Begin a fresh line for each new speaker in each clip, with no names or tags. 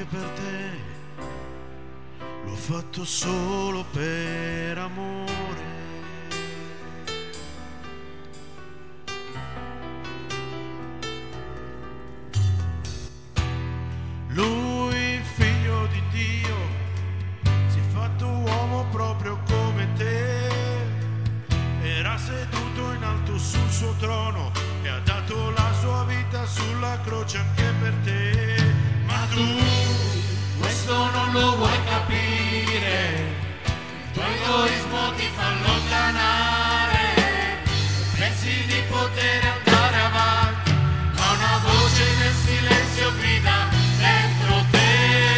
per te, l'ho fatto solo per amore. Lui, figlio di Dio, si è fatto uomo proprio come te, era seduto in alto sul suo trono e ha dato la sua vita sulla croce anche per te. Ma tu
Questo non lo vuoi capire, il tuo egoismo ti fa allontanare, pensi di poter andare avanti, ma una voce nel silenzio grida dentro te.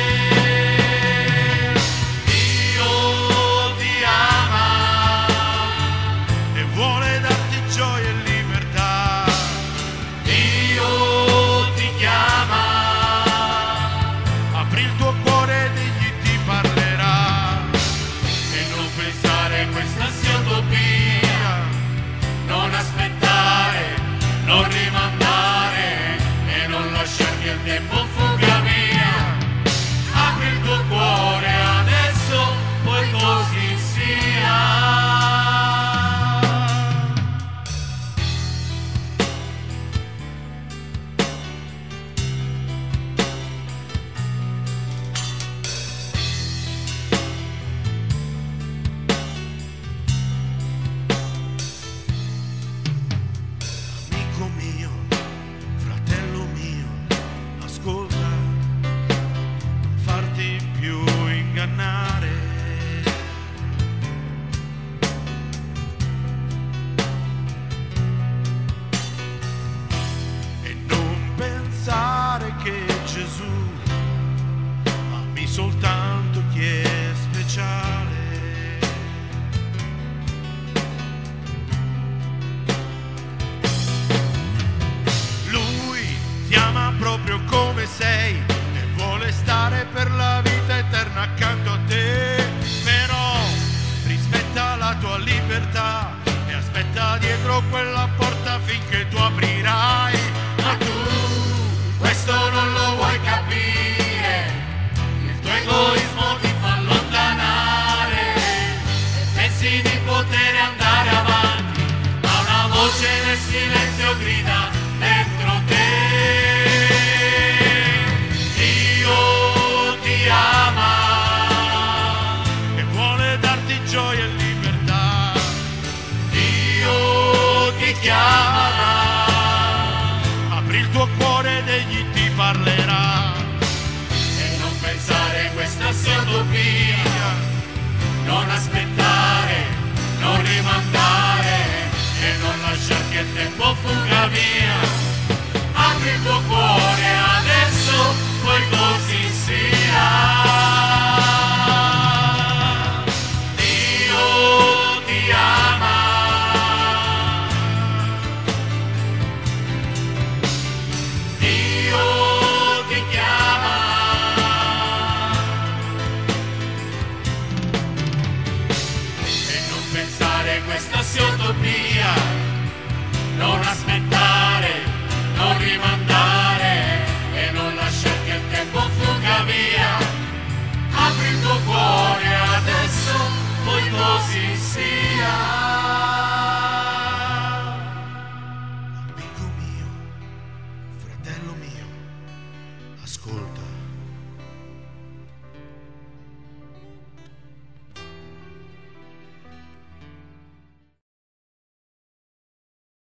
Dio ti ama
e vuole darti gioia e libertà.
Dio ti chiama,
Apri il tuo cuore ed egli ti parlerà.
e non pensare questa sia utopia, non aspettare, non rimandare e non lasciare che il tempo fuga via. Apri il tuo cuore adesso, poi così sia.
Amico mio, fratello mio, ascolta, non farti più ingannare. E non pensare che Gesù ami soltanto chi è speciale. Lui ti ama proprio come sei e vuole stare per la vita eterna accanto a te. Però rispetta la tua libertà e aspetta dietro quella porta finché tu aprirai.
Ma tu questo non lo vuoi capire, il tuo egoismo ti fa allontanare e pensi di poter andare avanti, ma una voce nel silenzio grida dentro te. Dio ti ama,
E vuole darti gioia e libertà.
Dio ti chiama,
Apri il tuo cuore ed egli ti parlerà.
e non pensare questa sia utopia, non aspettare, non rimandare e non lasciare che il tempo fuga via. Apri il tuo cuore adesso, poi così sia. Dio ti ama, Dio ti chiama, e non pensare questa sia utopia, non aspettare, non rimandare e non lasciare che il tempo fuga via. Apri il tuo cuore adesso, poi così sia.
Amico mio, fratello mio, ascolta.